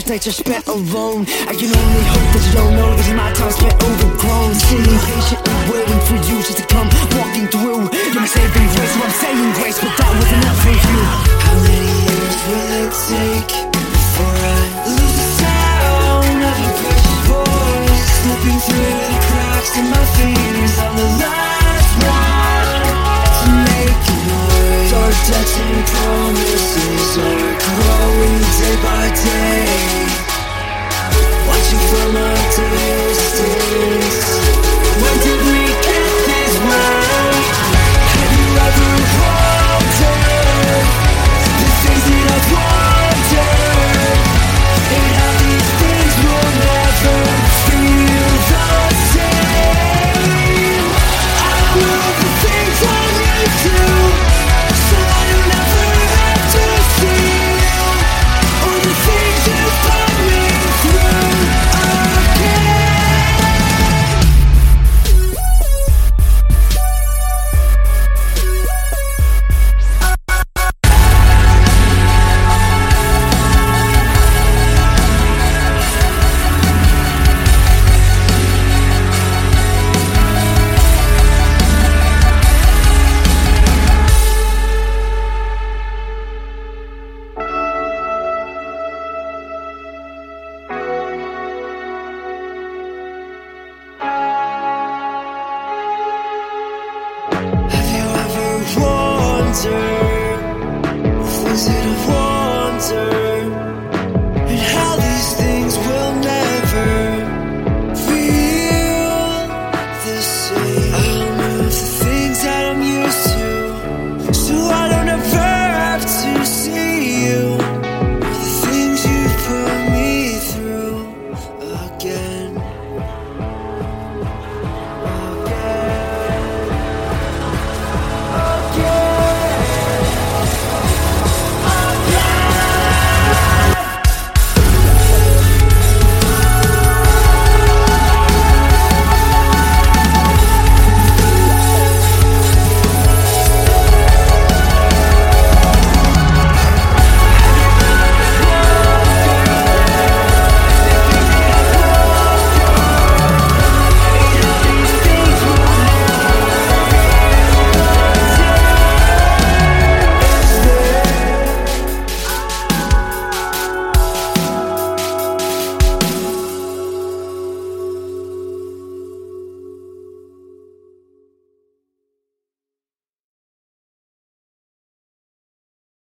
last nights are spent alone. I can only hope that you don't know that my time's spent overgrown. Sitting patiently waiting for you just to come walking through. You're my saving grace, so I'm saying grace, but that wasn't enough for you. How many years will it take